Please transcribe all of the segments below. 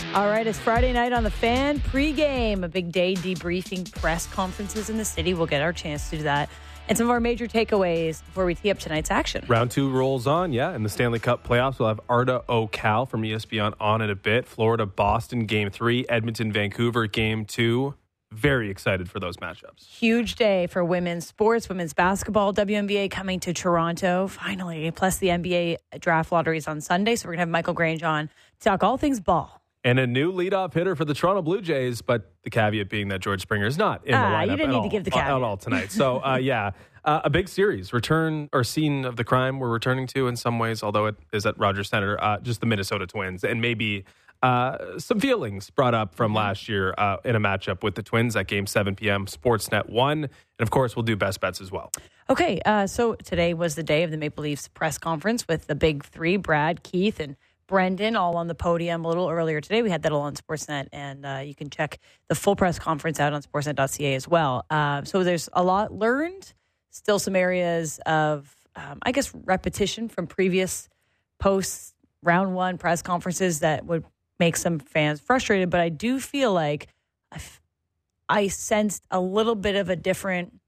All right, it's Friday night on The Fan. Pre-game, a big day debriefing press conferences in the city. We'll get our chance to do that. And some of our major takeaways before we tee up tonight's action. Round 2 rolls on, in the Stanley Cup playoffs. We'll have Arda Ocal from ESPN on in a bit. Florida, Boston, Game 3. Edmonton, Vancouver, Game 2. Very excited for those matchups. Huge day for women's sports, women's basketball, WNBA coming to Toronto, finally. Plus the NBA draft lotteries on Sunday. So we're going to have Michael Grange on to talk all things ball. And a new leadoff hitter for the Toronto Blue Jays, but the caveat being that George Springer is not in the lineup you didn't need to give the caveat. at all tonight. So, a big series. Return or scene of the crime we're returning to in some ways, although it is at Rogers Center, just the Minnesota Twins. And maybe some feelings brought up from last year in a matchup with the Twins at Game 7 p.m. Sportsnet 1. And, of course, we'll do best bets as well. Okay, so today was the day of the Maple Leafs press conference with the big three, Brad, Keith, and Brendan, all on the podium a little earlier today. We had that all on Sportsnet, and you can check the full press conference out on sportsnet.ca as well. So there's a lot learned, still some areas of, repetition from previous post round 1 press conferences that would make some fans frustrated. But I do feel like I sensed a little bit of a different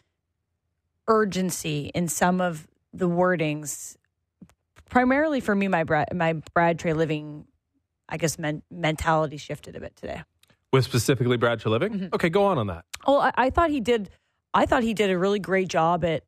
urgency in some of the wordings. Primarily for me, my Brad Treliving, mentality shifted a bit today. With specifically Brad Treliving? Mm-hmm. Okay, go on that. Well, I thought he did a really great job at.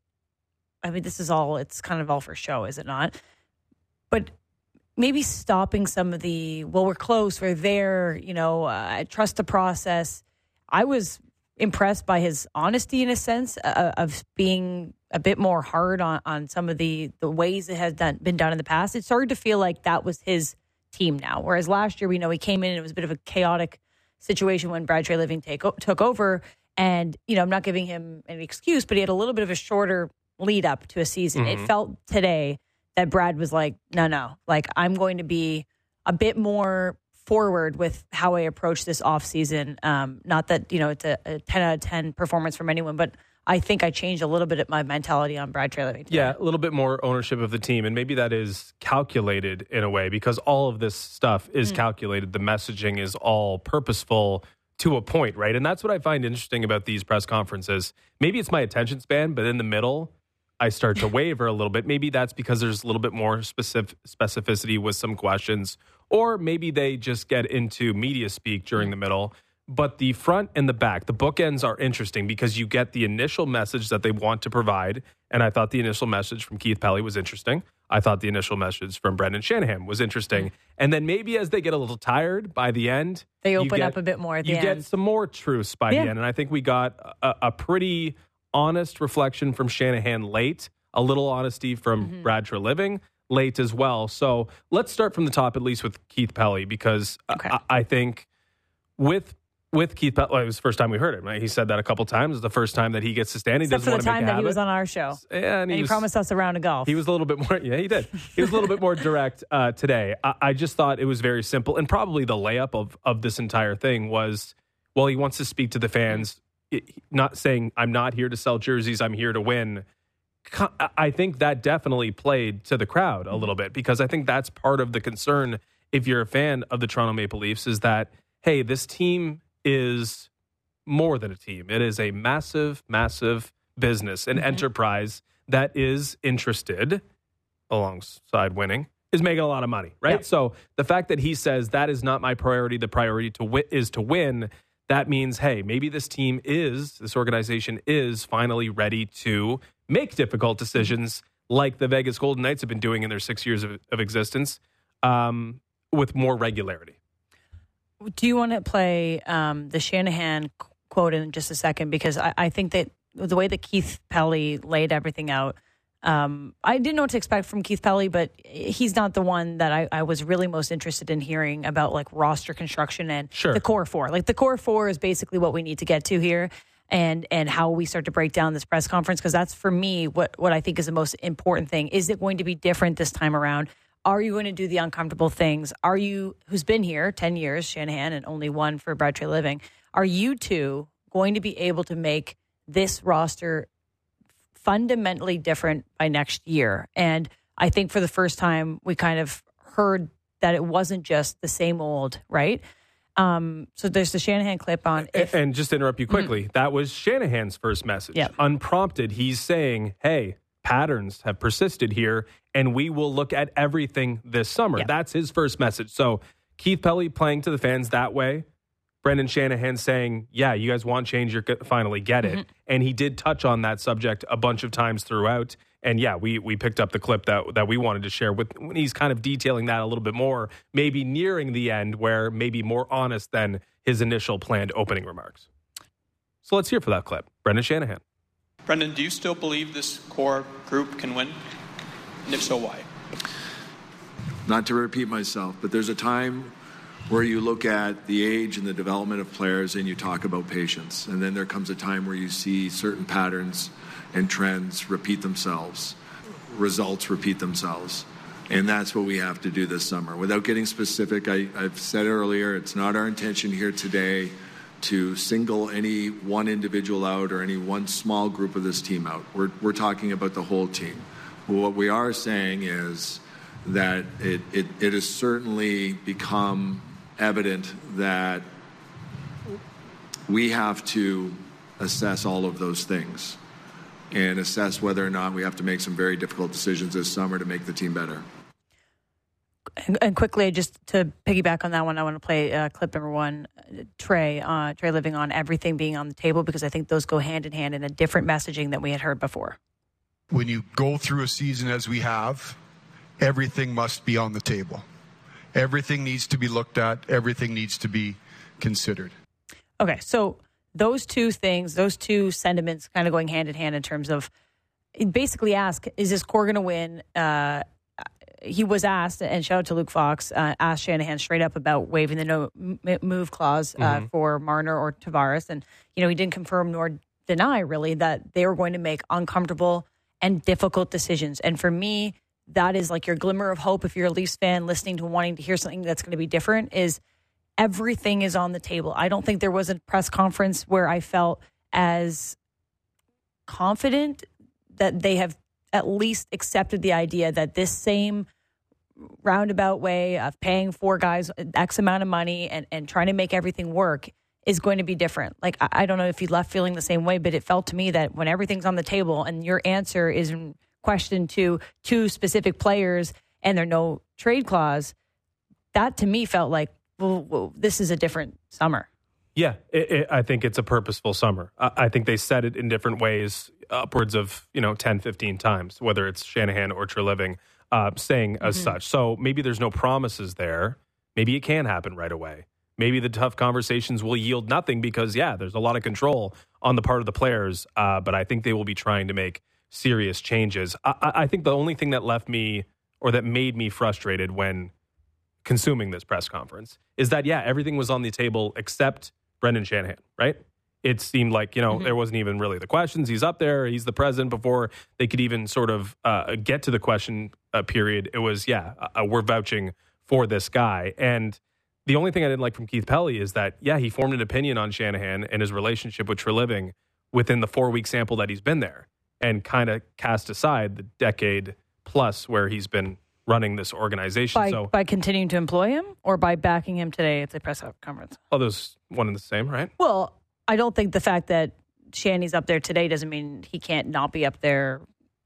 It's kind of all for show, is it not? But maybe stopping some of the, we're close, we're there. I trust the process. I was impressed by his honesty in a sense of being a bit more hard on some of the ways it has been done in the past. It started to feel like that was his team now. Whereas last year, we know he came in and it was a bit of a chaotic situation when Brad Treliving took over. And, I'm not giving him an excuse, but he had a little bit of a shorter lead up to a season. Mm-hmm. It felt today that Brad was like, no, I'm going to be a bit more forward with how I approach this offseason. Not that, it's a 10 out of 10 performance from anyone, but I think I changed a little bit of my mentality on Brad Treliving. Yeah, a little bit more ownership of the team. And maybe that is calculated in a way because all of this stuff is calculated. The messaging is all purposeful to a point, right? And that's what I find interesting about these press conferences. Maybe it's my attention span, but in the middle, I start to waver a little bit. Maybe that's because there's a little bit more specificity with some questions. Or maybe they just get into media speak during the middle. But the front and the back, the bookends are interesting because you get the initial message that they want to provide. And I thought the initial message from Keith Pelly was interesting. I thought the initial message from Brendan Shanahan was interesting. And then maybe as they get a little tired by the end, they open up a bit more at the end. You get some more truths by the end. And I think we got a pretty honest reflection from Shanahan late, a little honesty from Brad Treliving late as well. So let's start from the top, at least with Keith Pelly, because I think with Keith Pelly, it was the first time we heard him. Right? He said that a couple times. It's the first time that he gets to stand. He Except doesn't for the want to make time a that he was on our show. Yeah, and he promised us a round of golf. He was a little bit more, he did. He was a little bit more direct today. I just thought it was very simple. And probably the layup of this entire thing was, well, he wants to speak to the fans, not saying, I'm not here to sell jerseys, I'm here to win. I think that definitely played to the crowd a little bit because I think that's part of the concern if you're a fan of the Toronto Maple Leafs is that, hey, this team is more than a team. It is a massive, massive business, an enterprise that is interested, alongside winning, is making a lot of money, right? Yep. So the fact that he says that is not my priority, the priority is to win, that means, hey, maybe this organization is finally ready to make difficult decisions like the Vegas Golden Knights have been doing in their 6 years of existence with more regularity. Do you want to play the Shanahan quote in just a second? Because I think that the way that Keith Pelly laid everything out, I didn't know what to expect from Keith Pelly, but he's not the one that I was really most interested in hearing about, like roster construction and the core four. Like the core four is basically what we need to get to here, and how we start to break down this press conference, because that's for me what I think is the most important thing. Is it going to be different this time around? Are you going to do the uncomfortable things? Are you, who's been here 10 years, Shanahan, and only one for Brad Treliving, are you two going to be able to make this roster fundamentally different by next year? And I think for the first time, we kind of heard that it wasn't just the same old, right? So there's the Shanahan clip on. And just to interrupt you quickly, that was Shanahan's first message. Yep. Unprompted, he's saying, hey, patterns have persisted here, and we will look at everything this summer. Yep. That's his first message. So Keith Pelly playing to the fans that way. Brendan Shanahan saying, yeah, you guys want change, you're finally get it. And he did touch on that subject a bunch of times throughout. And yeah, we picked up the clip that we wanted to share with when he's kind of detailing that a little bit more, maybe nearing the end where maybe more honest than his initial planned opening remarks. So let's hear for that clip. Brendan Shanahan. Brendan, do you still believe this core group can win? And if so, why? Not to repeat myself, but there's a time where you look at the age and the development of players and you talk about patience. And then there comes a time where you see certain patterns and trends repeat themselves, results repeat themselves. And that's what we have to do this summer. Without getting specific, I've said earlier, it's not our intention here today to single any one individual out or any one small group of this team out. We're talking about the whole team. What we are saying is that it has certainly become evident that we have to assess all of those things and assess whether or not we have to make some very difficult decisions this summer to make the team better. And quickly, just to piggyback on that one, I want to play clip number one, Trey Living on everything being on the table, because I think those go hand in hand in a different messaging that we had heard before. When you go through a season as we have, everything must be on the table. Everything needs to be looked at. Everything needs to be considered. Okay, so those two things, those two sentiments kind of going hand in hand in terms of basically ask, is this core going to win? He was asked, and shout out to Luke Fox, asked Shanahan straight up about waiving the no move clause for Marner or Tavares. And, he didn't confirm nor deny really that they were going to make uncomfortable and difficult decisions. And for me, that is like your glimmer of hope if you're a Leafs fan listening to wanting to hear something that's going to be different, is everything is on the table. I don't think there was a press conference where I felt as confident that they have at least accepted the idea that this same roundabout way of paying four guys X amount of money and trying to make everything work is going to be different. Like, I don't know if you left feeling the same way, but it felt to me that when everything's on the table and your answer is in question to two specific players and there no trade clause, that to me felt like, well, this is a different summer. Yeah, I think it's a purposeful summer. I think they said it in different ways, upwards of 10, 15 times, whether it's Shanahan or Treliving saying as such. So maybe there's no promises there. Maybe it can happen right away. Maybe the tough conversations will yield nothing because, there's a lot of control on the part of the players. But I think they will be trying to make serious changes. I think the only thing that left me or that made me frustrated when consuming this press conference is that, everything was on the table except Brendan Shanahan, right? It seemed like, there wasn't even really the questions. He's up there. He's the president before they could even sort of get to the question period. It was, we're vouching for this guy. And the only thing I didn't like from Keith Pelly is that, he formed an opinion on Shanahan and his relationship with Treliving within the 4-week sample that he's been there, and kind of cast aside the decade plus where he's been running this organization. By continuing to employ him or by backing him today at the press conference? Oh, those one and the same, right? Well, I don't think the fact that Shanny's up there today doesn't mean he can't not be up there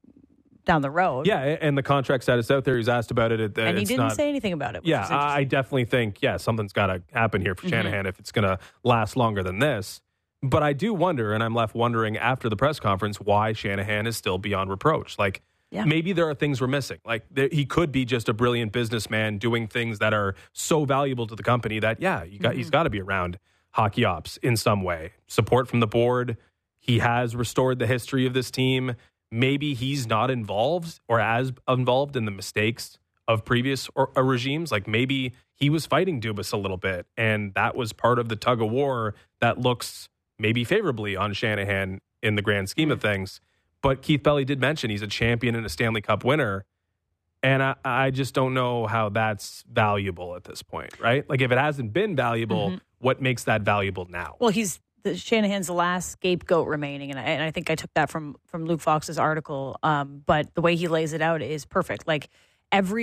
down the road. Yeah, and the contract status out there, he's asked about it. And he didn't say anything about it. Yeah, I definitely think, something's got to happen here for Shanahan if it's going to last longer than this. But I do wonder, and I'm left wondering after the press conference, why Shanahan is still beyond reproach. Like, maybe there are things we're missing. Like, he could be just a brilliant businessman doing things that are so valuable to the company that, he's got to be around hockey ops in some way. Support from the board. He has restored the history of this team. Maybe he's not involved or as involved in the mistakes of previous regimes. Like, maybe he was fighting Dubas a little bit, and that was part of the tug of war that looks maybe favorably on Shanahan in the grand scheme of things. But Keith Pelly did mention he's a champion and a Stanley Cup winner. And I just don't know how that's valuable at this point, right? Like, if it hasn't been valuable, what makes that valuable now? Well, Shanahan's the last scapegoat remaining. And I think I took that from Luke Fox's article. But the way he lays it out is perfect. Like, every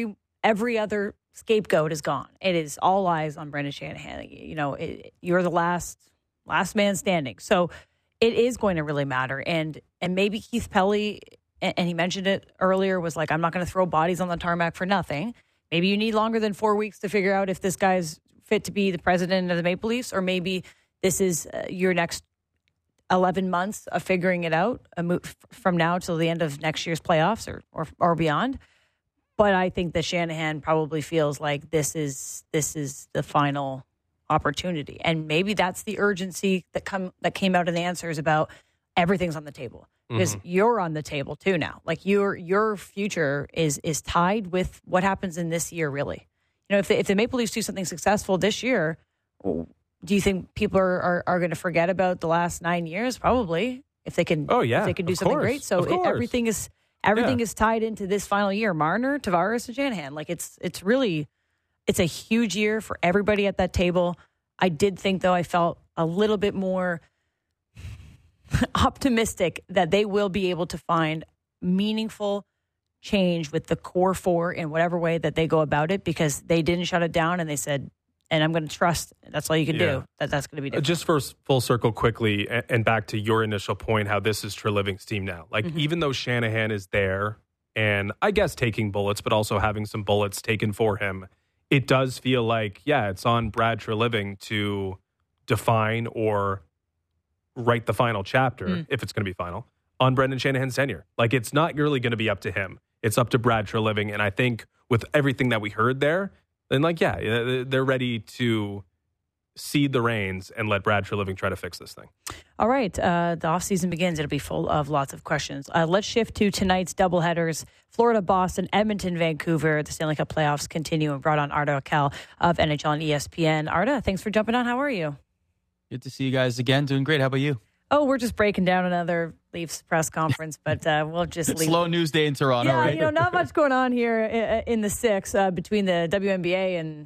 every other scapegoat is gone. It is all eyes on Brendan Shanahan. You're the last man standing. So it is going to really matter. And maybe Keith Pelley, and he mentioned it earlier, was like, I'm not going to throw bodies on the tarmac for nothing. Maybe you need longer than 4 weeks to figure out if this guy's fit to be the president of the Maple Leafs, or maybe this is your next 11 months of figuring it out from now till the end of next year's playoffs or beyond. But I think that Shanahan probably feels like this is the final opportunity, and maybe that's the urgency that came out in the answers about everything's on the table, because you're on the table too now. Like your future is tied with what happens in this year. Really, if the Maple Leafs do something successful this year, do you think people are going to forget about the last 9 years? Probably, if they can. If they can do something great. So everything is tied into this final year. Marner, Tavares, and Shanahan. Like it's a huge year for everybody at that table. I did think, though, I felt a little bit more optimistic that they will be able to find meaningful change with the core four in whatever way that they go about it, because they didn't shut it down, and they said, and I'm going to trust, that's all you can do, that's going to be different. Just for full circle quickly, and back to your initial point, how this is Treliving's team now. Like, even though Shanahan is there, and I guess taking bullets, but also having some bullets taken for him, it does feel like, it's on Brad Treliving to define or write the final chapter, if it's going to be final, on Brendan Shanahan's tenure. Like, it's not really going to be up to him. It's up to Brad Treliving. And I think with everything that we heard there, then they're ready to cede the reins and let Brad Treliving try to fix this thing. All right. The offseason begins. It'll be full of lots of questions. Let's shift to tonight's doubleheaders. Florida, Boston, Edmonton, Vancouver. The Stanley Cup playoffs continue, and brought on Arda Akal of NHL and ESPN. Arda, thanks for jumping on. How are you? Good to see you guys again. Doing great. How about you? Oh, we're just breaking down another Leafs press conference, but we'll just leave. Slow news day in Toronto, right? Not much going on here in the six between the WNBA and,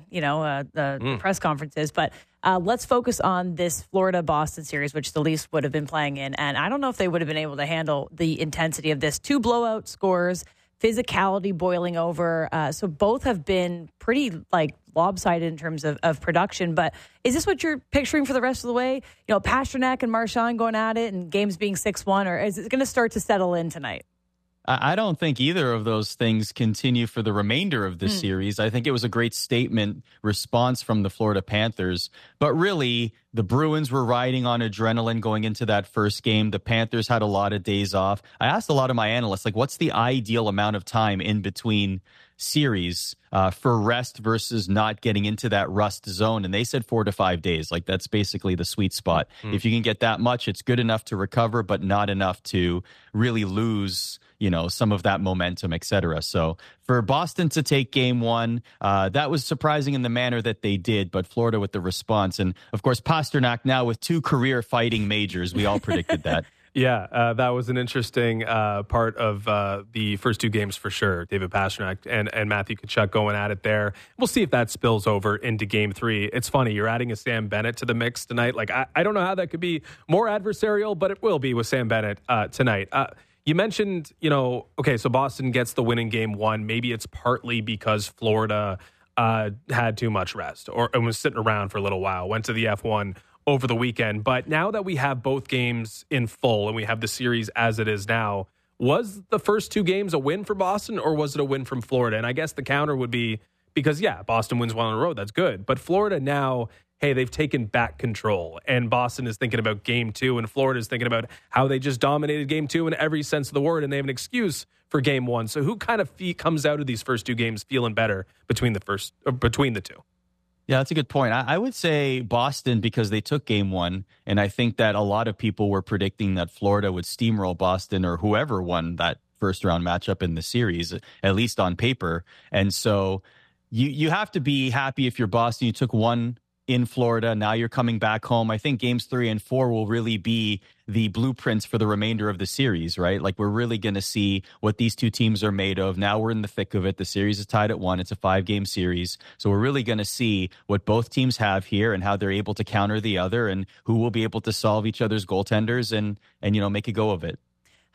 the press conferences. But let's focus on this Florida-Boston series, which the Leafs would have been playing in. And I don't know if they would have been able to handle the intensity of this. 2 blowout scores, physicality boiling over. So both have been pretty, lopsided in terms of production. But is this what you're picturing for the rest of the way? Pastrnak and Marchand going at it and games being 6-1, or is it going to start to settle in tonight? I don't think either of those things continue for the remainder of the series. I think it was a great statement response from the Florida Panthers. But really, the Bruins were riding on adrenaline going into that first game. The Panthers had a lot of days off. I asked a lot of my analysts, what's the ideal amount of time in between series for rest versus not getting into that rust zone? And they said 4 to 5 days. That's basically the sweet spot. If you can get that much, it's good enough to recover, but not enough to really lose some of that momentum, et cetera. So for Boston to take game 1, that was surprising in the manner that they did, but Florida with the response. And of course, Pastrnak now with 2 career fighting majors. We all predicted that. Yeah, that was an interesting part of the first 2 games for sure. David Pastrnak and Matthew Tkachuk going at it there. We'll see if that spills over into game 3. It's funny, you're adding a Sam Bennett to the mix tonight. I don't know how that could be more adversarial, but it will be with Sam Bennett tonight. You mentioned, so Boston gets the win in game 1. Maybe it's partly because Florida had too much rest and was sitting around for a little while, went to the F1 over the weekend. But now that we have both games in full and we have the series as it is now, was the first 2 games a win for Boston, or was it a win from Florida? And I guess the counter would be, because, Boston wins 1 in a row. That's good. But Florida now, they've taken back control, and Boston is thinking about game 2, and Florida is thinking about how they just dominated game 2 in every sense of the word, and they have an excuse for game 1. So who kind of comes out of these first 2 games feeling better between the 2? Yeah, that's a good point. I would say Boston, because they took game 1, and I think that a lot of people were predicting that Florida would steamroll Boston or whoever won that first-round matchup in the series, at least on paper. And so you have to be happy if you're Boston. You took 1 in Florida. Now you're coming back home. I think games 3 and 4 will really be the blueprints for the remainder of the series, right? We're really going to see what these 2 teams are made of. Now we're in the thick of it. The series is tied at 1. It's a 5-game series. So we're really going to see what both teams have here and how they're able to counter the other, and who will be able to solve each other's goaltenders and make a go of it.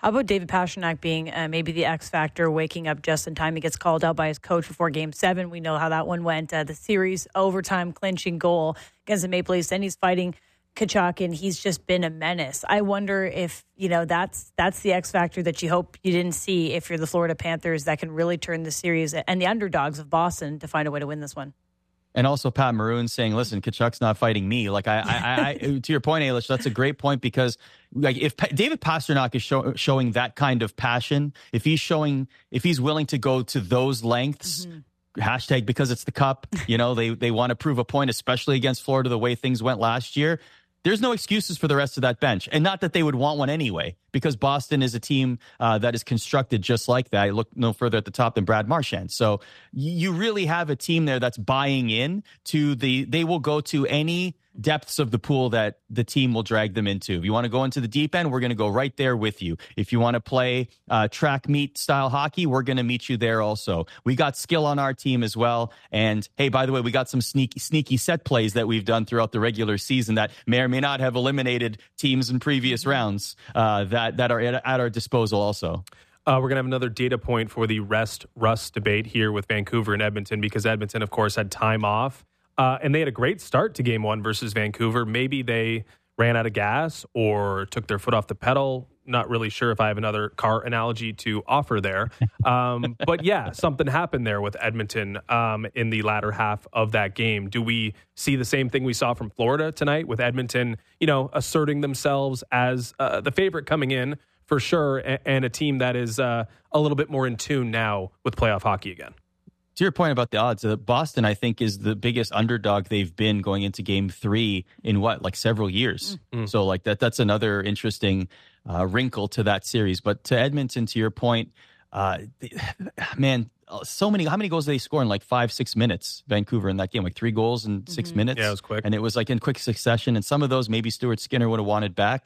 How about David Pastrnak being maybe the X factor, waking up just in time? He gets called out by his coach before Game 7. We know how that one went. The series overtime clinching goal against the Maple Leafs. And he's fighting Tkachuk, and he's just been a menace. I wonder if, that's the X factor that you hope you didn't see if you're the Florida Panthers, that can really turn the series and the underdogs of Boston to find a way to win this one. And also Pat Maroon saying, listen, Tkachuk's not fighting me. Like, I to your point, Ailish, that's a great point, because like if David Pastrnak is showing that kind of passion, if he's willing to go to those lengths, hashtag because it's the Cup, they want to prove a point, especially against Florida, the way things went last year. There's no excuses for the rest of that bench. And not that they would want one anyway, because Boston is a team that is constructed just like that. I look no further at the top than Brad Marchand. So you really have a team there that's buying in to they will go to any depths of the pool that the team will drag them into. If you want to go into the deep end, we're going to go right there with you. If you want to play track meet style hockey, we're going to meet you there also. We got skill on our team as well. And hey, by the way, we got some sneaky set plays that we've done throughout the regular season that may or may not have eliminated teams in previous rounds that are at our disposal also. We're going to have another data point for the rest-rust debate here with Vancouver and Edmonton, because Edmonton, of course, had time off. And they had a great start to Game 1 versus Vancouver. Maybe they ran out of gas or took their foot off the pedal. Not really sure if I have another car analogy to offer there. But yeah, something happened there with Edmonton in the latter half of that game. Do we see the same thing we saw from Florida tonight with Edmonton, asserting themselves as the favorite coming in for sure, and a team that is a little bit more in tune now with playoff hockey again? To your point about the odds, Boston, I think, is the biggest underdog they've been going into Game 3 in several years. So that's another interesting wrinkle to that series. But to Edmonton, to your point, man, how many goals did they score in 5-6 minutes? Vancouver in that game, 3 goals in 6 minutes. Yeah, it was quick. And it was in quick succession. And some of those maybe Stuart Skinner would have wanted back.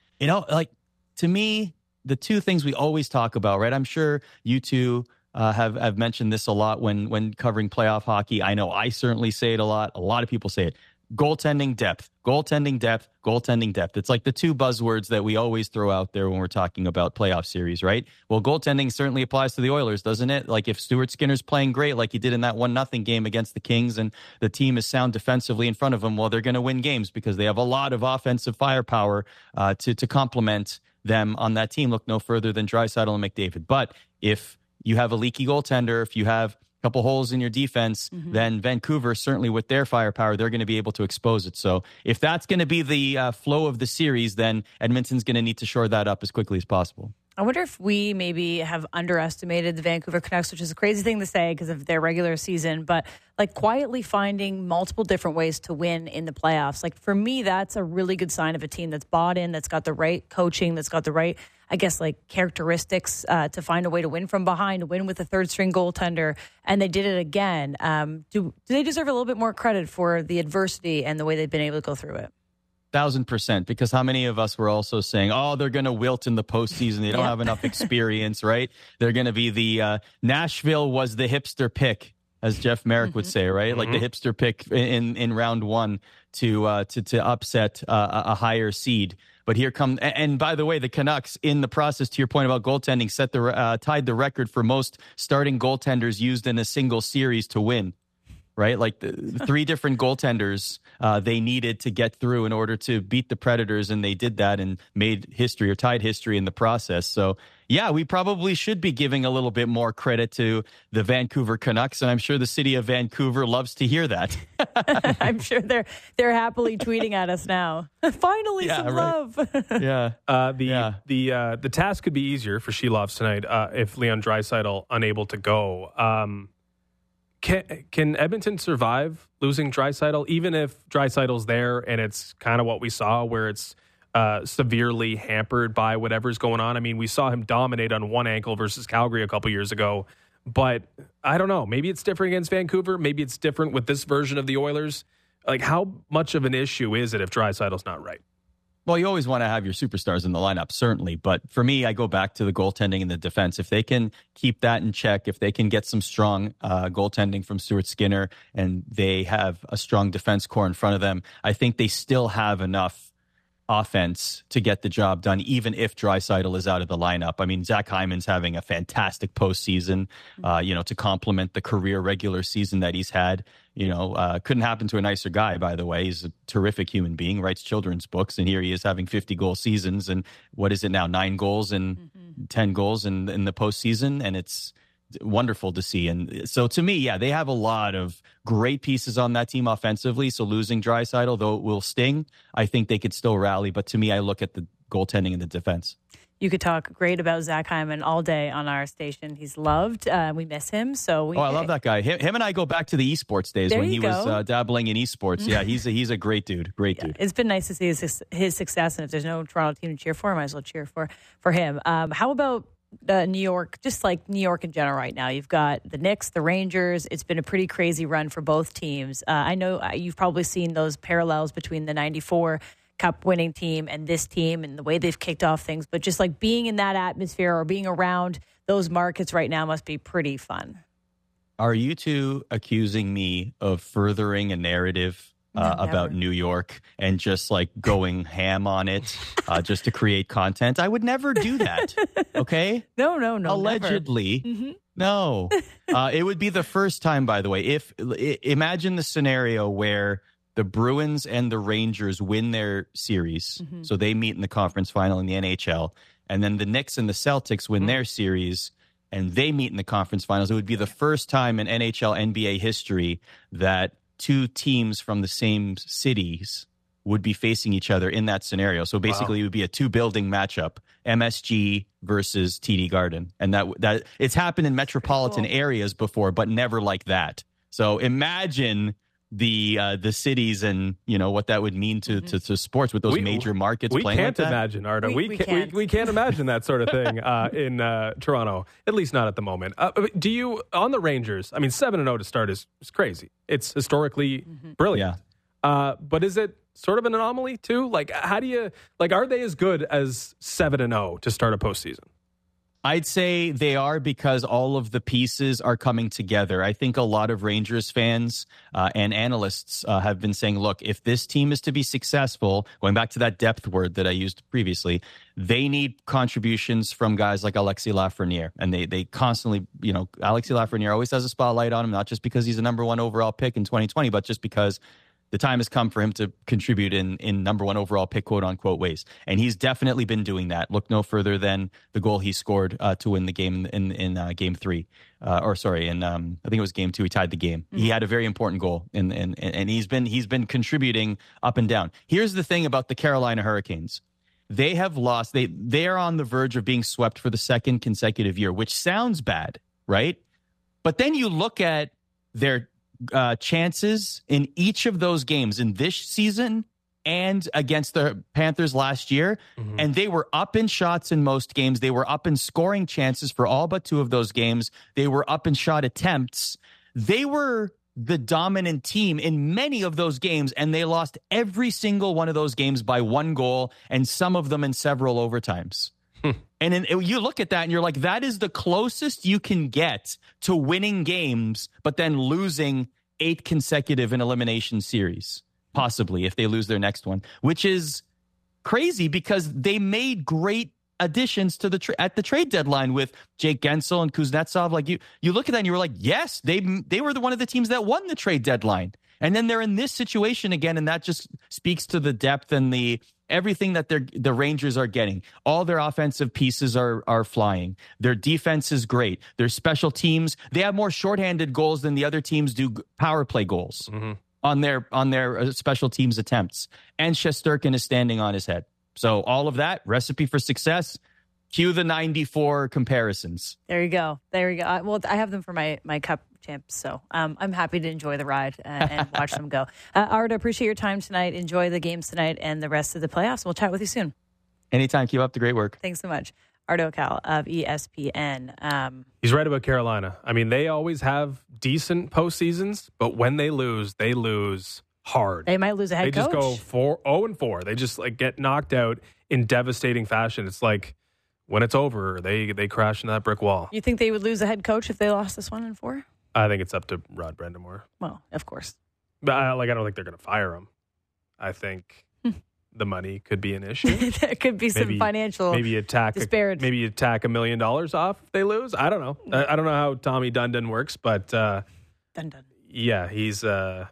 To me, the two things we always talk about, right? I'm sure you two have mentioned this a lot when covering playoff hockey. I know I certainly say it a lot. A lot of people say it. Goaltending depth, goaltending depth, goaltending depth. It's like the two buzzwords that we always throw out there when we're talking about playoff series, right? Well, goaltending certainly applies to the Oilers, doesn't it? If Stuart Skinner's playing great like he did in that 1-0 game against the Kings, and the team is sound defensively in front of them, well, they're going to win games because they have a lot of offensive firepower to complement them on that team. Look no further than Draisaitl and McDavid. But if you have a leaky goaltender, if you have a couple holes in your defense, then Vancouver, certainly with their firepower, they're going to be able to expose it. So if that's going to be the flow of the series, then Edmonton's going to need to shore that up as quickly as possible. I wonder if we maybe have underestimated the Vancouver Canucks, which is a crazy thing to say because of their regular season, but quietly finding multiple different ways to win in the playoffs. For me, that's a really good sign of a team that's bought in, that's got the right coaching, that's got the right, characteristics to find a way to win from behind, to win with a third string goaltender. And they did it again. Do they deserve a little bit more credit for the adversity and the way they've been able to go through it? 1,000%, because how many of us were also saying, they're going to wilt in the postseason. They don't have enough experience, right? They're going to be the Nashville was the hipster pick, as Jeff Merrick would say, right? The hipster pick in round 1 to upset a higher seed. But here come, and by the way, the Canucks, in the process, to your point about goaltending, tied the record for most starting goaltenders used in a single series to win. Right? The 3 different goaltenders they needed to get through in order to beat the Predators, and they did that and made history, or tied history in the process. So, yeah, we probably should be giving a little bit more credit to the Vancouver Canucks, and I'm sure the city of Vancouver loves to hear that. I'm sure they're happily tweeting at us now. Finally, some love. The task could be easier for Shelovs tonight if Leon Draisaitl unable to go. Can Edmonton survive losing Draisaitl, even if Draisaitl's there and it's kind of what we saw, where it's severely hampered by whatever's going on? I mean, we saw him dominate on one ankle versus Calgary a couple years ago, but I don't know. Maybe it's different against Vancouver. Maybe it's different with this version of the Oilers. How much of an issue is it if Draisaitl's not right? Well, you always want to have your superstars in the lineup, certainly. But for me, I go back to the goaltending and the defense. If they can keep that in check, if they can get some strong goaltending from Stuart Skinner, and they have a strong defense core in front of them, I think they still have enough offense to get the job done, even if Draisaitl is out of the lineup. I mean, Zach Hyman's having a fantastic postseason, to complement the career regular season that he's had. Couldn't happen to a nicer guy, by the way. He's a terrific human being, writes children's books, and here he is having 50-goal seasons. And what is it now? 9 goals and 10 goals in the postseason, and it's wonderful to see. And so to me, they have a lot of great pieces on that team offensively. So losing Draisaitl, though it will sting, I think they could still rally. But to me, I look at the goaltending and the defense. You could talk great about Zach Hyman all day on our station. He's loved. We miss him. I love that guy. Him and I go back to the esports days when he was dabbling in esports. Yeah, he's a great dude. Great dude. It's been nice to see his success. And if there's no Toronto team to cheer for, I might as well cheer for him. How about New York, just like New York in general right now? You've got the Knicks, the Rangers. It's been a pretty crazy run for both teams. I know you've probably seen those parallels between the 94 Cup winning team and this team and the way they've kicked off things. But just like being in that atmosphere or being around those markets right now must be pretty fun. Are you two accusing me of furthering a narrative about New York and just like going ham on it just to create content? I would never do that. Okay? No. Allegedly. Mm-hmm. No. It would be the first time, by the way. Imagine the scenario where the Bruins and the Rangers win their series. Mm-hmm. So they meet in the conference final in the NHL. And then the Knicks and the Celtics win their series and they meet in the conference finals. It would be the first time in NHL, NBA history that two teams from the same cities would be facing each other in that scenario. So basically, It would be a 2-building matchup, MSG versus TD Garden. And that it's happened in metropolitan areas before, but never like that. So imagine the cities and what that would mean to sports with those major markets playing like that. We can't imagine, Arda. We can't imagine that sort of thing in Toronto, at least not at the moment. Do you, on the Rangers, I mean, 7-0 to start is crazy. It's historically brilliant. Yeah. But is it sort of an anomaly too? Like, how do you, are they as good as 7-0 to start a postseason? I'd say they are because all of the pieces are coming together. I think a lot of Rangers fans and analysts have been saying, look, if this team is to be successful, going back to that depth word that I used previously, they need contributions from guys like Alexis Lafreniere. And they constantly, Alexis Lafreniere always has a spotlight on him, not just because he's a number 1 overall pick in 2020, but just because the time has come for him to contribute in number 1 overall pick, quote unquote, ways. And he's definitely been doing that. Look no further than the goal he scored to win the game in game 3. I think it was game 2. He tied the game. Mm-hmm. He had a very important goal and he's been contributing up and down. Here's the thing about the Carolina Hurricanes. They have lost. They are on the verge of being swept for the second consecutive year, which sounds bad, right? But then you look at their chances in each of those games in this season and against the Panthers last year. Mm-hmm. And they were up in shots in most games. They were up in scoring chances for all but 2 of those games. They were up in shot attempts. They were the dominant team in many of those games, and they lost every single one of those games by 1 goal, and some of them in several overtimes. And you look at that and you're like, that is the closest you can get to winning games, but then losing 8 consecutive in elimination series, possibly, if they lose their next one, which is crazy because they made great additions to at the trade deadline with Jake Gensel and Kuznetsov. Like you look at that and you were like, yes, they were one of the teams that won the trade deadline. And then they're in this situation again, and that just speaks to the depth and everything that the Rangers are getting. All their offensive pieces are flying. Their defense is great. Their special teams, they have more shorthanded goals than the other teams do power play goals on their special teams attempts. And Shesterkin is standing on his head. So all of that, recipe for success. Cue the 94 comparisons. There you go. Well, I have them for my Cup champs, so I'm happy to enjoy the ride and watch them go. Arda, appreciate your time tonight. Enjoy the games tonight and the rest of the playoffs. We'll chat with you soon. Anytime. Keep up the great work. Thanks so much. Arda Ocal of ESPN. He's right about Carolina. I mean, they always have decent postseasons, but when they lose hard. They might lose a head coach. They just go 0-4. They just get knocked out in devastating fashion. It's like when it's over, they crash into that brick wall. You think they would lose a head coach if they lost this 1-4? I think it's up to Rod Brind'Amour. Well, of course. But I don't think they're going to fire him. I think the money could be an issue. There could be some financial disparity. Maybe you tack $1 million off if they lose. I don't know. I don't know how Tommy Dundon works, but yeah, he's I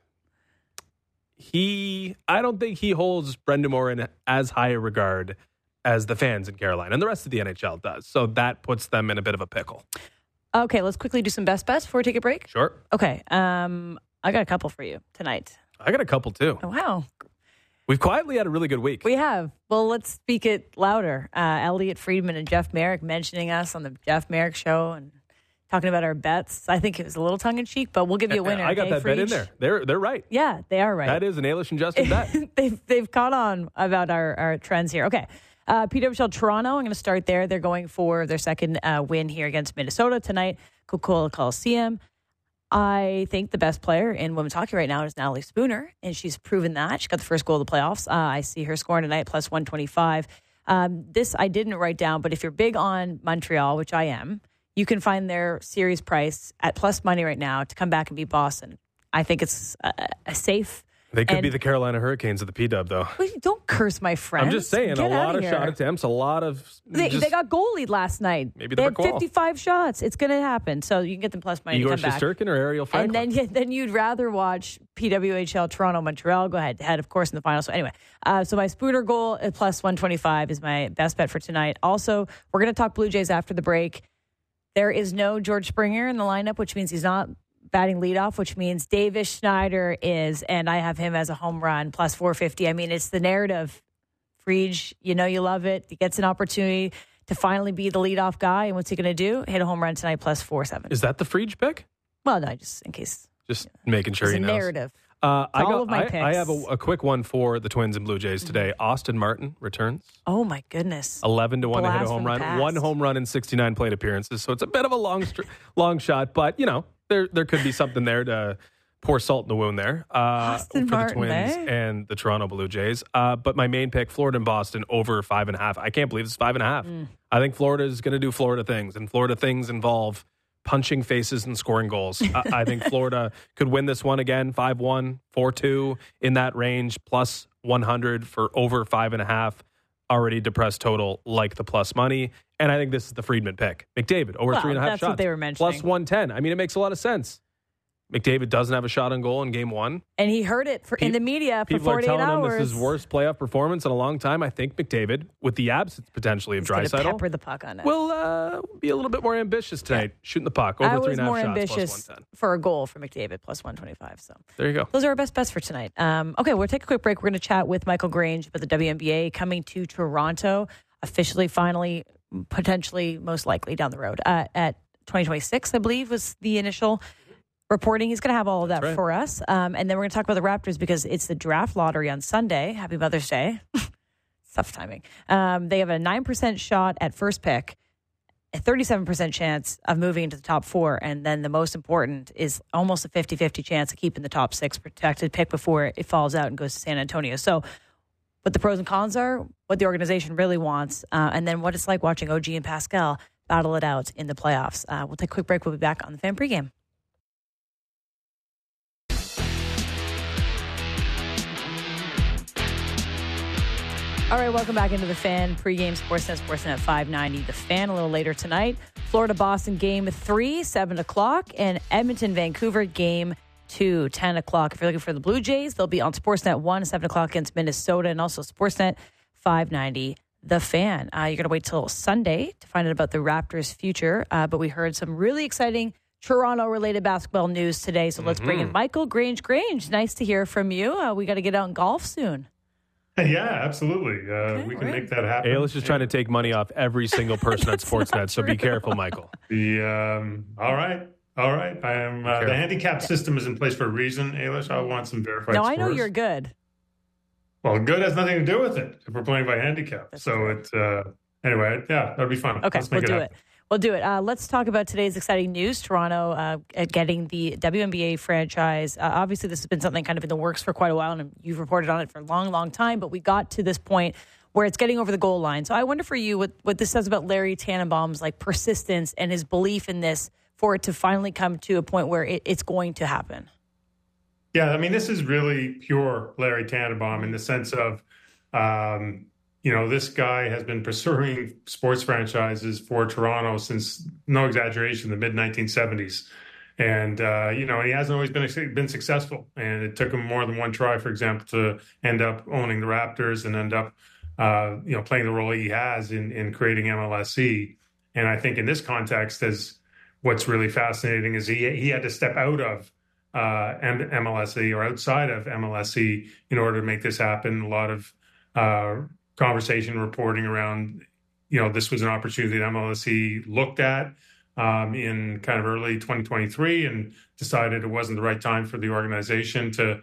don't think he holds Brendan Moore in as high a regard as the fans in Carolina and the rest of the NHL does. So that puts them in a bit of a pickle. Okay, let's quickly do some best bets before we take a break. Sure. Okay, I got a couple for you tonight. I got a couple too. Oh, wow. We've quietly had a really good week. We have. Well, let's speak it louder. Elliot Friedman and Jeff Merrick mentioning us on the Jeff Merrick Show and talking about our bets. I think it was a little tongue-in-cheek, but we'll give you a winner. I got that bet in there. They're right. Yeah, they are right. That is an Ailish and Justin bet. They've caught on about our trends here. Okay. PWHL Toronto, I'm going to start there. They're going for their second win here against Minnesota tonight, Coca-Cola Coliseum. I think the best player in women's hockey right now is Natalie Spooner, and she's proven that. She got the first goal of the playoffs. I see her scoring tonight, plus 125. This I didn't write down, but if you're big on Montreal, which I am, you can find their series price at plus money right now to come back and beat Boston. I think it's a safe. They could be the Carolina Hurricanes of the P-Dub, though. Don't curse my friends. I'm just saying, a lot of shot attempts, a lot of... They got goalied last night. Maybe they had 55 shots. It's going to happen. So you can get them plus money Igor to come back. Shesterkin or Ariel Franklin? And then you'd rather watch PWHL Toronto Montreal go ahead, of course, in the final. So anyway, so my Spooner goal at plus 125 is my best bet for tonight. Also, we're going to talk Blue Jays after the break. There is no George Springer in the lineup, which means he's not batting leadoff, which means Davis Schneider is, and I have him as a home run, plus 450. I mean, it's the narrative. Friedge, you know you love it. He gets an opportunity to finally be the leadoff guy, and what's he going to do? Hit a home run tonight, plus 470. Is that the Friedge pick? Well, no, just in case. Just making sure he knows. Narrative. I have a quick one for the Twins and Blue Jays today. Austin Martin returns. Oh, my goodness. 11-1 to hit a home run. One home run in 69 plate appearances. So it's a bit of a long shot, but, you know, there could be something there to pour salt in the wound there for the Twins and the Toronto Blue Jays. But my main pick, Florida and Boston, over 5.5. I can't believe it's 5.5. I think Florida is going to do Florida things, and Florida things involve punching faces and scoring goals. I think Florida could win this one again, 5-1, 4-2, in that range, plus 100 for over 5.5. Already depressed total, like the plus money. And I think this is the Friedman pick. McDavid, over 3.5 shots. That's what they were mentioning. Plus 110. I mean, it makes a lot of sense. McDavid doesn't have a shot on goal in game one. And he heard it in the media for 48 hours. People are telling him this is his worst playoff performance in a long time. I think McDavid, with the absence potentially of Draisaitl, pepper the puck on it. Will be a little bit more ambitious tonight, shooting the puck over 3.5 shots. I was more ambitious for a goal for McDavid, plus 125. So there you go. Those are our best bets for tonight. Okay, we'll take a quick break. We're going to chat with Michael Grange about the WNBA coming to Toronto, officially, finally, potentially, most likely down the road at 2026, I believe, was the initial reporting. He's going to have all of that for us. And then we're going to talk about the Raptors because it's the draft lottery on Sunday. Happy Mother's Day. Tough timing. They have a 9% shot at first pick, a 37% chance of moving into the top 4. And then the most important is almost a 50-50 chance of keeping the top 6 protected pick before it falls out and goes to San Antonio. So what the pros and cons are, what the organization really wants, and then what it's like watching OG and Pascal battle it out in the playoffs. We'll take a quick break. We'll be back on the Fan Pregame. All right, welcome back into the Fan Pregame Sportsnet 590. The Fan a little later tonight. Florida-Boston Game 3, 7 o'clock, and Edmonton-Vancouver Game 2, 10 o'clock. If you're looking for the Blue Jays, they'll be on Sportsnet 1, 7 o'clock against Minnesota, and also Sportsnet 590, The Fan. You're going to wait till Sunday to find out about the Raptors' future, but we heard some really exciting Toronto-related basketball news today, so let's bring in Michael Grange. Nice to hear from you. We got to get out and golf soon. Yeah, absolutely. We can make that happen. Ailish is trying to take money off every single person at Sportsnet, so be careful, Michael. All right. I am. The handicap system is in place for a reason, Ailish. I want some verified scores. I know you're good. Well, good has nothing to do with it if we're playing by handicap. That's it's anyway. Yeah, that'd be fun. Okay, we'll do it. We'll do it. Let's talk about today's exciting news. Toronto getting the WNBA franchise. Obviously, this has been something kind of in the works for quite a while, and you've reported on it for a long, long time. But we got to this point where it's getting over the goal line. So I wonder for you what this says about Larry Tannenbaum's persistence and his belief in this for it to finally come to a point where it's going to happen. Yeah, I mean, this is really pure Larry Tannenbaum in the sense of This guy has been pursuing sports franchises for Toronto since, no exaggeration, the mid-1970s. And, he hasn't always been successful. And it took him more than one try, for example, to end up owning the Raptors and end up, playing the role he has in creating MLSE. And I think in this context, what's really fascinating is he had to step out of MLSE or outside of MLSE in order to make this happen. A lot of conversation reporting around, this was an opportunity that MLSE looked at in kind of early 2023 and decided it wasn't the right time for the organization to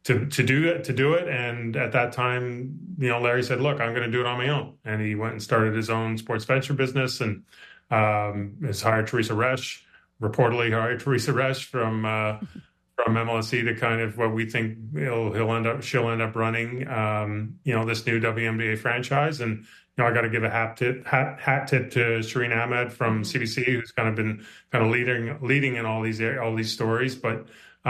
do it. And at that time, Larry said, look, I'm going to do it on my own. And he went and started his own sports venture business and has hired Teresa Resch, reportedly hired Teresa Resch from MLSE to kind of what we think she'll end up running, this new WNBA franchise. And, I got to give a hat tip to Shireen Ahmed from CBC, who's kind of been leading in all these stories. But,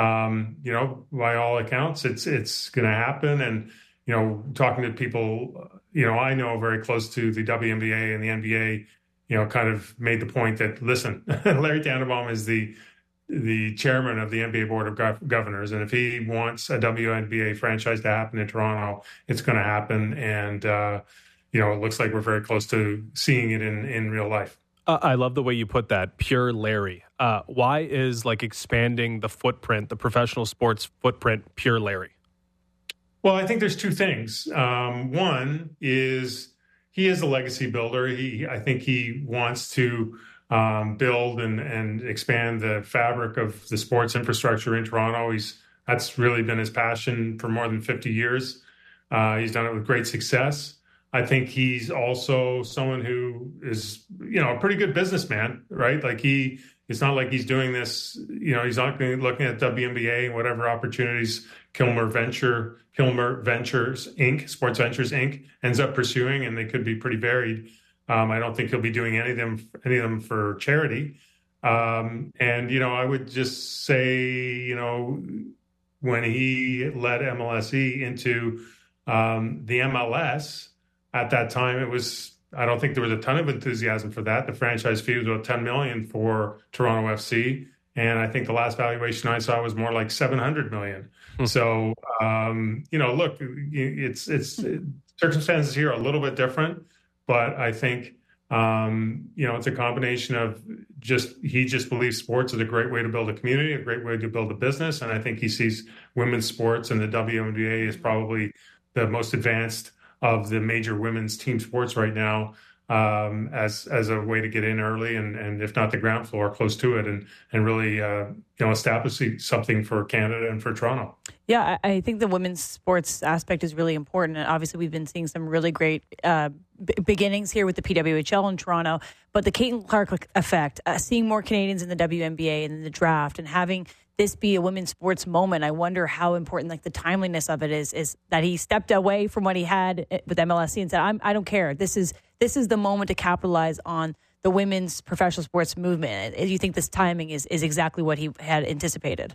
by all accounts, it's going to happen. And, talking to people, I know very close to the WNBA and the NBA, kind of made the point that, listen, Larry Tannenbaum is the chairman of the NBA Board of Governors. And if he wants a WNBA franchise to happen in Toronto, it's going to happen. And, it looks like we're very close to seeing it in real life. I love the way you put that, pure Larry. Why is expanding the professional sports footprint, pure Larry? Well, I think there's two things. One is he is a legacy builder. I think he wants to build and expand the fabric of the sports infrastructure in Toronto. That's really been his passion for more than 50 years. He's done it with great success. I think he's also someone who is, a pretty good businessman, right? It's not like he's doing this, he's not looking at WNBA and whatever opportunities Kilmer Ventures Inc., Sports Ventures Inc. ends up pursuing, and they could be pretty varied. I don't think he'll be doing any of them for charity. And, I would just say, when he led MLSE into the MLS, at that time, I don't think there was a ton of enthusiasm for that. The franchise fee was about $10 million for Toronto FC. And I think the last valuation I saw was more like $700 million. So, look, it's circumstances here are a little bit different, but I think, it's a combination of he just believes sports is a great way to build a community, a great way to build a business. And I think he sees women's sports and the WNBA is probably the most advanced of the major women's team sports right now, as a way to get in early and if not the ground floor, close to it, and really establish something for Canada and for Toronto. Yeah, I think the women's sports aspect is really important. And obviously, we've been seeing some really great beginnings here with the PWHL in Toronto. But the Caitlin Clark effect, seeing more Canadians in the WNBA and in the draft, and having this be a women's sports moment, I wonder how important the timeliness of it is that he stepped away from what he had with MLSE and said, I don't care. This is the moment to capitalize on the women's professional sports movement. Do you think this timing is exactly what he had anticipated?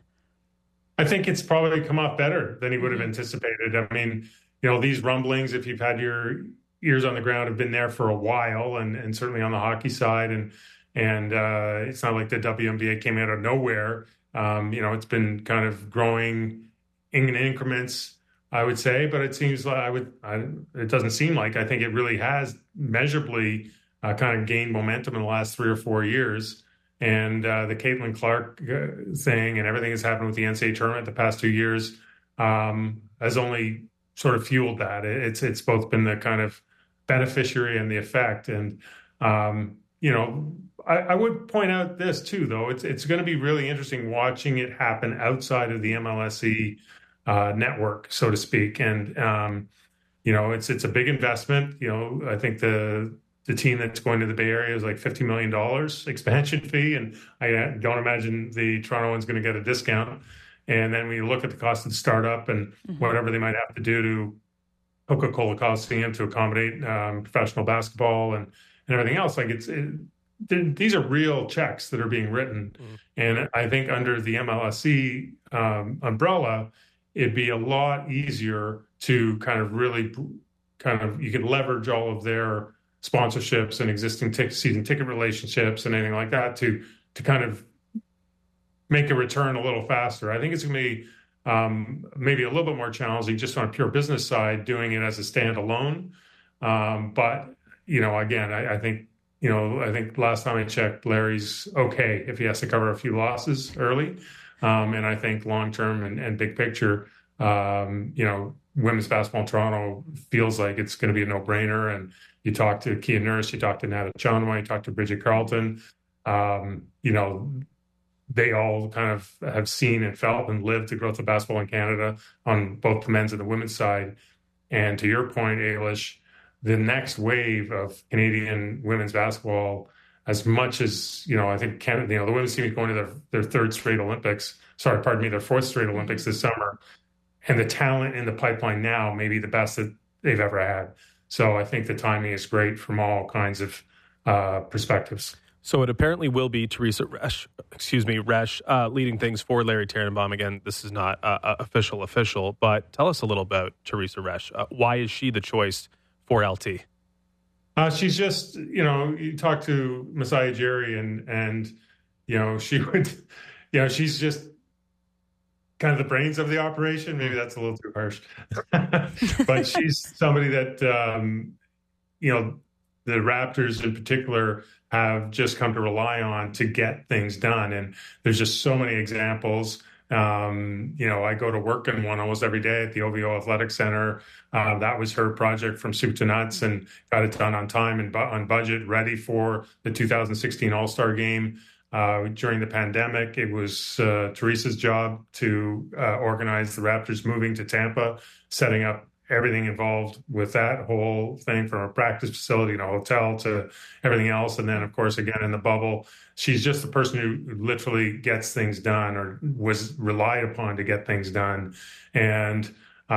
I think it's probably come off better than he would have anticipated. I mean, these rumblings, if you've had your ears on the ground, have been there for a while, and certainly on the hockey side. And it's not like the WNBA came out of nowhere. It's been kind of growing in increments, I would say, but it seems like it doesn't seem like. I think it really has measurably kind of gained momentum in the last 3 or 4 years. And the Caitlin Clark thing and everything that's happened with the NCAA tournament the past 2 years has only sort of fueled that. It's both been the kind of beneficiary and the effect. And, I would point out this too, though. It's going to be really interesting watching it happen outside of the MLSE network, so to speak. And, it's a big investment. I think the team that's going to the Bay Area is like $50 million expansion fee. And I don't imagine the Toronto one's going to get a discount. And then when you look at the cost of the startup and whatever they might have to do to Coca-Cola Coliseum to accommodate professional basketball and everything else, these are real checks that are being written. And I think under the MLSE umbrella, it'd be a lot easier to kind of really you could leverage all of their sponsorships and existing season ticket relationships and anything like that to kind of make a return a little faster. I think it's going to be maybe a little bit more challenging just on a pure business side, doing it as a standalone. But, again, I think last time I checked, Larry's okay if he has to cover a few losses early. And I think long-term and big picture, women's basketball in Toronto feels like it's going to be a no-brainer. And you talk to Kia Nurse, you talk to Nada Chanwa, you talk to Bridget Carlton, they all kind of have seen and felt and lived the growth of basketball in Canada on both the men's and the women's side. And to your point, Ailish, the next wave of Canadian women's basketball, as much as, I think Canada, the women's team is going to their fourth straight Olympics this summer. And the talent in the pipeline now may be the best that they've ever had. So I think the timing is great from all kinds of perspectives. So it apparently will be Theresa Resch, leading things for Larry Tannenbaum. Again, this is not official, but tell us a little about Theresa Resch. Why is she the choice for LT? She's just, you talk to Masai Ujiri and she would, she's just kind of the brains of the operation. Maybe that's a little too harsh, but she's somebody that, the Raptors in particular have just come to rely on to get things done. And there's just so many examples. I go to work in one almost every day at the OVO Athletic Center. That was her project from soup to nuts and got it done on time and on budget, ready for the 2016 All-Star Game. During the pandemic, it was Teresa's job to organize the Raptors moving to Tampa, setting up everything involved with that whole thing, from a practice facility and a hotel to everything else. And then, of course, again, in the bubble, she's just the person who literally gets things done or was relied upon to get things done. And,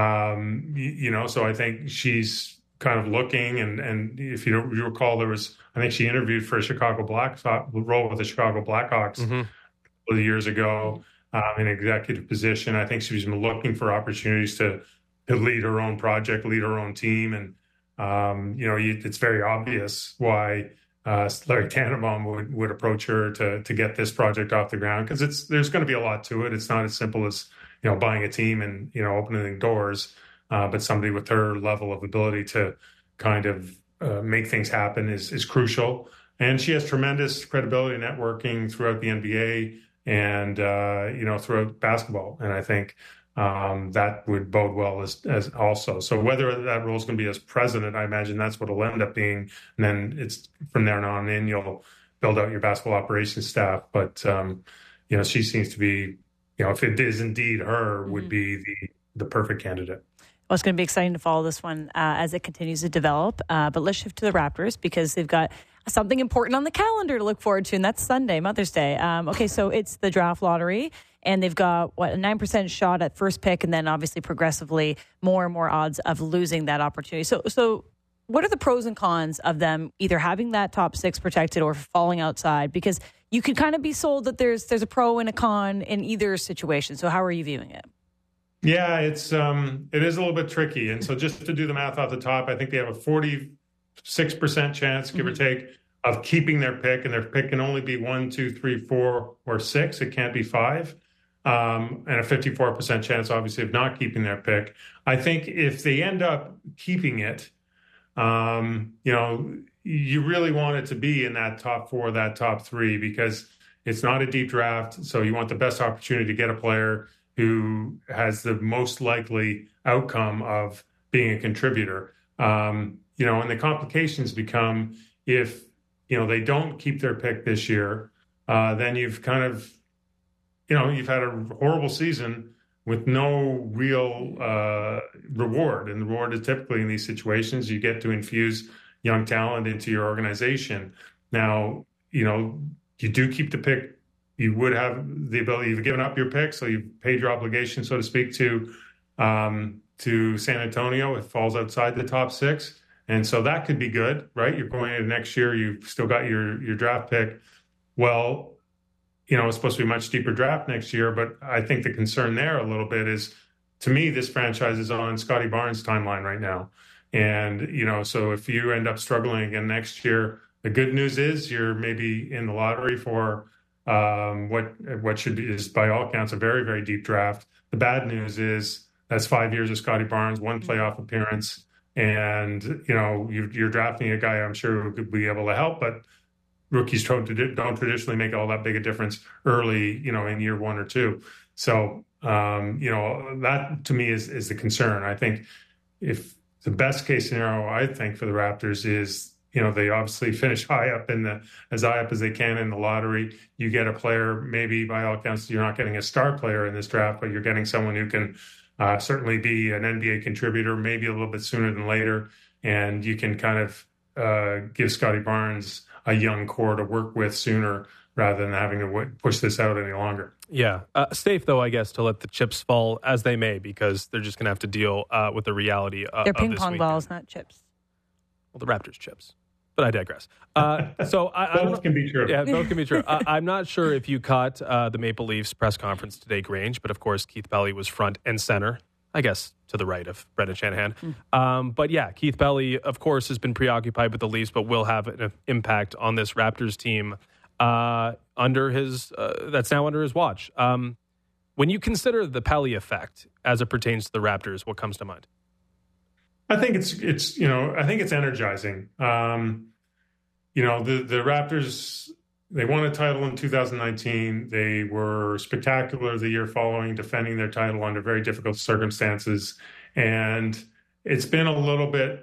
so I think she's kind of looking. And if you recall, I think she interviewed for a role with the Chicago Blackhawks a couple of years ago in an executive position. I think she's been looking for opportunities to lead her own project, lead her own team. And, it's very obvious why Larry Tannenbaum would approach her to get this project off the ground, because there's going to be a lot to it. It's not as simple as, buying a team and, opening doors, but somebody with her level of ability to kind of make things happen is crucial. And she has tremendous credibility and networking throughout the NBA and, throughout basketball. And I think that would bode well as also. So whether that role is going to be as president, I imagine that's what it'll end up being. And then it's from there on in, you'll build out your basketball operations staff. But, she seems to be, if it is indeed her, would be the perfect candidate. Well, it's going to be exciting to follow this one as it continues to develop. But let's shift to the Raptors, because they've got something important on the calendar to look forward to, and that's Sunday, Mother's Day. So it's the draft lottery, and they've got, a 9% shot at first pick, and then obviously progressively more and more odds of losing that opportunity. So what are the pros and cons of them either having that top 6 protected or falling outside? Because you could kind of be sold that there's a pro and a con in either situation. So how are you viewing it? Yeah, it is a little bit tricky. And so just to do the math off the top, I think they have a 46% chance, give or take, of keeping their pick. And their pick can only be 1, 2, 3, 4, or 6. It can't be 5. And a 54% chance, obviously, of not keeping their pick. I think if they end up keeping it, you really want it to be in that top 4, that top 3, because it's not a deep draft. So you want the best opportunity to get a player who has the most likely outcome of being a contributor. And the complications become if, they don't keep their pick this year, then you've kind of, you've had a horrible season with no real reward. And the reward is typically in these situations, you get to infuse young talent into your organization. Now, you do keep the pick. You would have the ability, you've given up your pick, so you've paid your obligation, so to speak, to San Antonio. It falls outside the top 6. And so that could be good, right? You're going into next year, you've still got your draft pick. Well, it's supposed to be a much deeper draft next year, but I think the concern there a little bit is, to me, this franchise is on Scotty Barnes' timeline right now. And, so if you end up struggling again next year, the good news is you're maybe in the lottery for what should be, is by all accounts, a very, very deep draft. The bad news is that's 5 years of Scotty Barnes, one playoff appearance. And, you're drafting a guy I'm sure who could be able to help, but rookies don't traditionally make all that big a difference early, in year 1 or 2. So, that to me is the concern. I think if the best case scenario, I think for the Raptors is, they obviously finish as high up as they can in the lottery. You get a player, maybe by all accounts, you're not getting a star player in this draft, but you're getting someone who can certainly be an NBA contributor, maybe a little bit sooner than later. And you can kind of give Scotty Barnes a young core to work with sooner rather than having to push this out any longer. Yeah. Safe, though, I guess, to let the chips fall as they may, because they're just going to have to deal with the reality of They're this ping pong weekend. balls, not chips. Well, the Raptors chips. But I digress. So both can be true. Yeah, both can be true. I'm not sure if you caught the Maple Leafs press conference today, Grange, but of course Keith Belly was front and center, I guess to the right of Brendan Shanahan. But yeah, Keith Belly, of course, has been preoccupied with the Leafs, but will have an impact on this Raptors team under his that's now under his watch. When you consider the Pelly effect as it pertains to the Raptors, what comes to mind? I think it's I think it's energizing. The Raptors, they won a title in 2019. They were spectacular the year following, defending their title under very difficult circumstances. And it's been a little bit,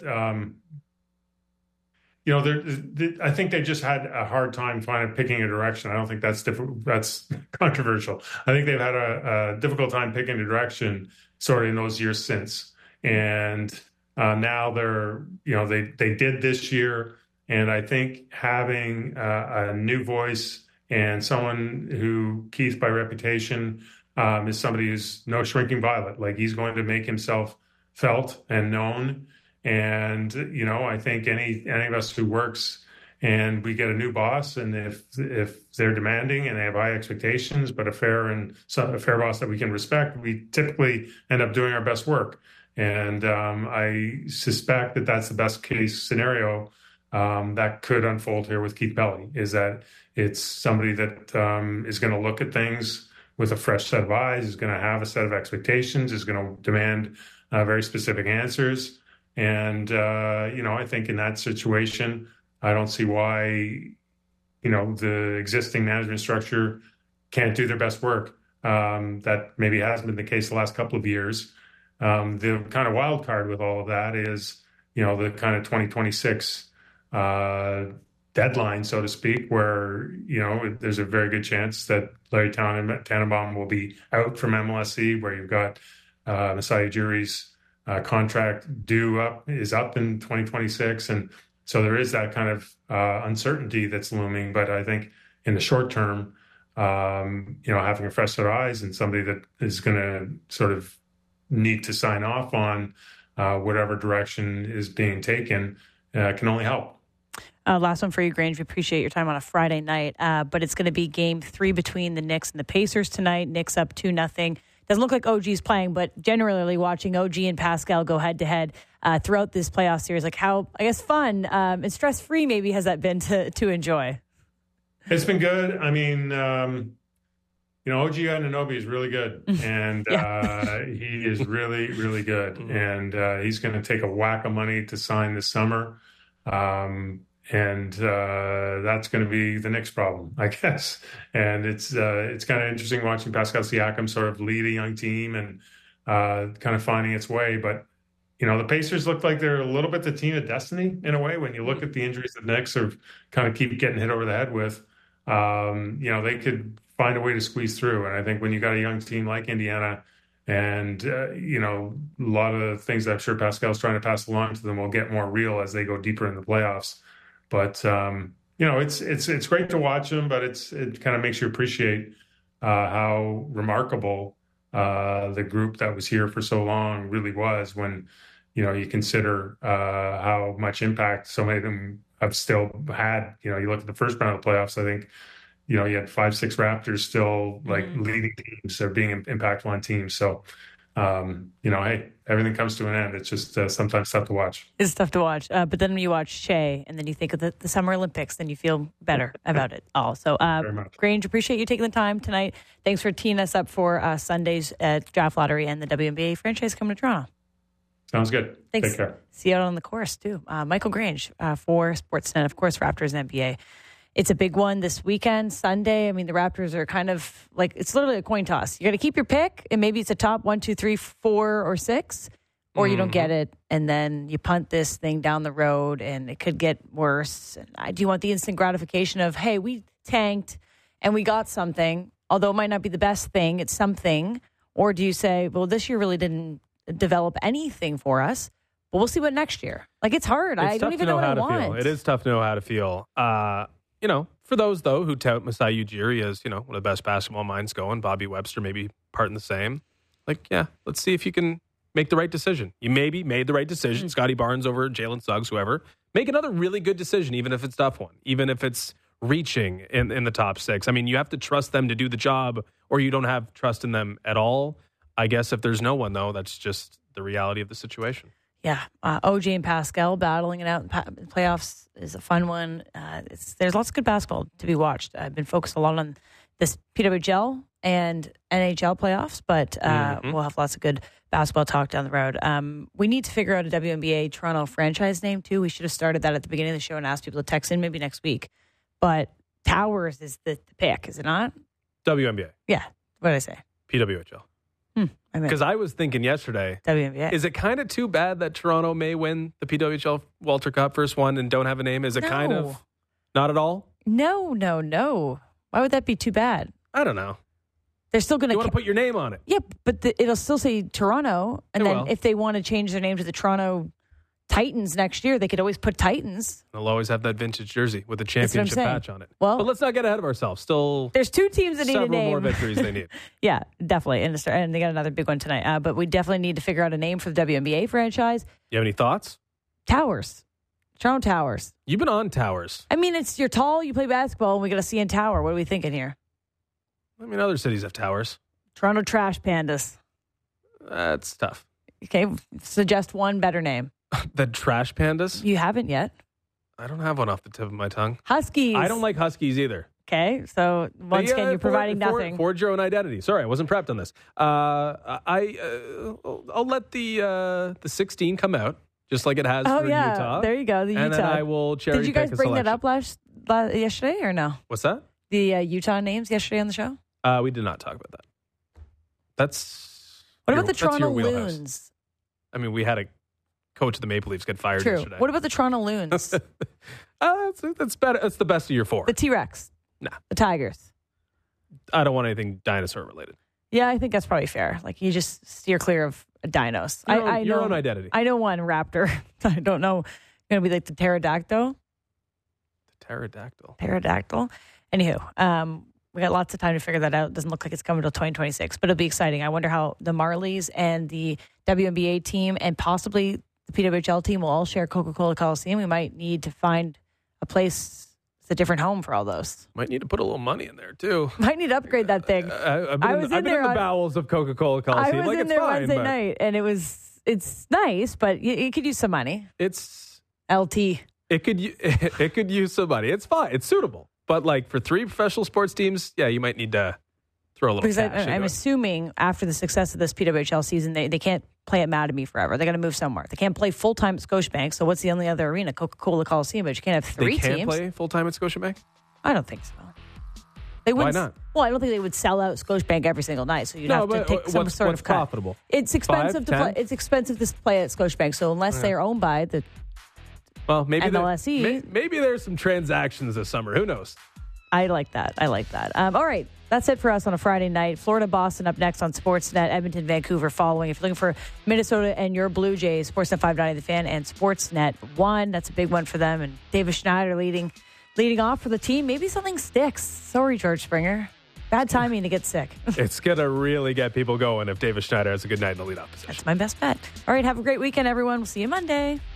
I think they just had a hard time picking a direction. I don't think that's controversial. I think they've had a difficult time picking a direction sort of in those years since. And now they did this year. And I think having a new voice and someone who, Keith by reputation, is somebody who's no shrinking violet. Like, he's going to make himself felt and known. And, I think any of us who works and we get a new boss, and if they're demanding and they have high expectations, but a fair boss that we can respect, we typically end up doing our best work. And I suspect that that's the best case scenario that could unfold here with Keith Belly, is that it's somebody that is going to look at things with a fresh set of eyes, is going to have a set of expectations, is going to demand very specific answers. And, I think in that situation, I don't see why, the existing management structure can't do their best work. That maybe hasn't been the case the last couple of years. The kind of wild card with all of that is, the kind of 2026 deadline, so to speak, where, there's a very good chance that Larry Tannenbaum will be out from MLSE, where you've got Masai Ujiri's contract is up in 2026. And so there is that kind of uncertainty that's looming. But I think in the short term, having a fresh set of eyes and somebody that is going to sort of need to sign off on whatever direction is being taken can only help. Last one for you, Grange. We appreciate your time on a Friday night, but it's going to be game 3 between the Knicks and the Pacers tonight. Knicks up 2-0. Doesn't look like OG's playing, but generally watching OG and Pascal go head-to-head throughout this playoff series, like how, I guess, fun and stress-free maybe has that been to enjoy? It's been good. I mean, OG Anunoby is really good, and he is really, really good. And he's going to take a whack of money to sign this summer. And that's going to be the Knicks' problem, I guess. And it's kind of interesting watching Pascal Siakam sort of lead a young team and kind of finding its way. But, the Pacers look like they're a little bit the team of destiny in a way. When you look at the injuries the Knicks are kind of keep getting hit over the head with, they could find a way to squeeze through. And I think when you got a young team like Indiana and, a lot of the things that I'm sure Pascal's trying to pass along to them will get more real as they go deeper in the playoffs. But, it's great to watch them, but it kind of makes you appreciate how remarkable the group that was here for so long really was when, you consider how much impact so many of them have still had. You look at the first round of the playoffs, I think, you had 5-6 Raptors still like leading teams or being impactful on teams. So Hey, everything comes to an end. It's just sometimes tough to watch. It's tough to watch. But then when you watch Shea and then you think of the Summer Olympics, then you feel better about it all. So, Very much. Grange, appreciate you taking the time tonight. Thanks for teeing us up for Sunday's draft lottery and the WNBA franchise coming to Toronto. Sounds good. Thanks. Take care. See you out on the course, too. Michael Grange for Sportsnet, of course, Raptors and NBA. It's a big one this weekend, Sunday. I mean, the Raptors are kind of like, it's literally a coin toss. You got to keep your pick, and maybe it's a top 1, 2, 3, 4, or 6, or you don't get it, and then you punt this thing down the road, and it could get worse. Do you want the instant gratification of, hey, we tanked, and we got something, although it might not be the best thing, it's something, or do you say, well, this year really didn't develop anything for us, but we'll see what next year. Like, it's hard. I don't even know what I want. It is tough to know how to feel. For those, though, who tout Masai Ujiri as, one of the best basketball minds going, Bobby Webster maybe part in the same. Like, yeah, let's see if you can make the right decision. You maybe made the right decision. Scotty Barnes over Jalen Suggs, whoever. Make another really good decision, even if it's a tough one, even if it's reaching in the top 6. I mean, you have to trust them to do the job, or you don't have trust in them at all. I guess if there's no one, though, that's just the reality of the situation. Yeah, OJ and Pascal battling it out in playoffs is a fun one. There's lots of good basketball to be watched. I've been focused a lot on this PWHL and NHL playoffs, but we'll have lots of good basketball talk down the road. We need to figure out a WNBA Toronto franchise name, too. We should have started that at the beginning of the show and asked people to text in maybe next week. But Towers is the pick, is it not? WNBA. Yeah, what did I say? PWHL. Because I was thinking yesterday, WNBA. Is it kind of too bad that Toronto may win the PWHL Walter Cup first one and don't have a name? Is it kind of not at all? No. Why would that be too bad? I don't know. They're still going You want to put your name on it. Yeah, but it'll still say Toronto. And then if they want to change their name to the Toronto Titans next year, they could always put Titans. They'll always have that vintage jersey with the championship patch on it. Well, but let's not get ahead of ourselves. Still, there's 2 teams that need a name. Several more victories they need. Yeah, definitely. And they got another big one tonight. But we definitely need to figure out a name for the WNBA franchise. You have any thoughts? Towers. Toronto Towers. You've been on Towers. I mean, you're tall, you play basketball, and we got a CN Tower. What are we thinking here? I mean, other cities have towers. Toronto Trash Pandas. That's tough. Okay, suggest one better name. The Trash Pandas? You haven't yet. I don't have one off the tip of my tongue. Huskies. I don't like Huskies either. Okay, so once again, you're providing nothing. Forge your own identity. Sorry, I wasn't prepped on this. I'll let the 16 come out, just like it has for Utah. There you go, the Utah. And then I will cherry pick. Did you guys bring that up yesterday or no? What's that? The Utah names yesterday on the show? We did not talk about that. What about the Toronto Loons? I mean, we had a coach of the Maple Leafs get fired yesterday. What about the Toronto Loons? That's better. That's the best of your 4. The T-Rex. Nah. The Tigers. I don't want anything dinosaur related. Yeah, I think that's probably fair. Like, you just steer clear of dinos. Your own identity. I know one raptor. I don't know. Going to be like the pterodactyl. The pterodactyl. Pterodactyl. Anywho, we got lots of time to figure that out. It doesn't look like it's coming until 2026, but it'll be exciting. I wonder how the Marlies and the WNBA team and possibly the PWHL team will all share Coca-Cola Coliseum. We might need to find a place, it's a different home for all those. Might need to put a little money in there, too. Might need to upgrade that thing. I've been in the bowels of Coca-Cola Coliseum. I was in there Wednesday night, and it's nice, but it could use some money. It's LT. It could use some money. It's fine. It's suitable. But like for 3 professional sports teams, yeah, you might need to throw a little cash. Because I'm assuming after the success of this PWHL season, they can't play at Mattamy forever. They got to move somewhere. They can't play full time at Scotiabank. So what's the only other arena? Coca-Cola Coliseum. But you can't have 3 teams. They can't play full time at Scotiabank? I don't think so. They wouldn't. Why not? Well, I don't think they would sell out Scotiabank every single night. So you'd have to take some sort of cut. Profitable? It's expensive 5, to play. It's expensive to play at Scotiabank. So unless they are owned by the MLSE, maybe there's some transactions this summer. Who knows? I like that. All right. That's it for us on a Friday night. Florida, Boston up next on Sportsnet. Edmonton, Vancouver following. If you're looking for Minnesota and your Blue Jays, Sportsnet 590 The Fan and Sportsnet 1. That's a big one for them. And Davis Schneider leading off for the team. Maybe something sticks. Sorry, George Springer. Bad timing to get sick. It's going to really get people going if Davis Schneider has a good night in the leadoff position. That's my best bet. All right. Have a great weekend, everyone. We'll see you Monday.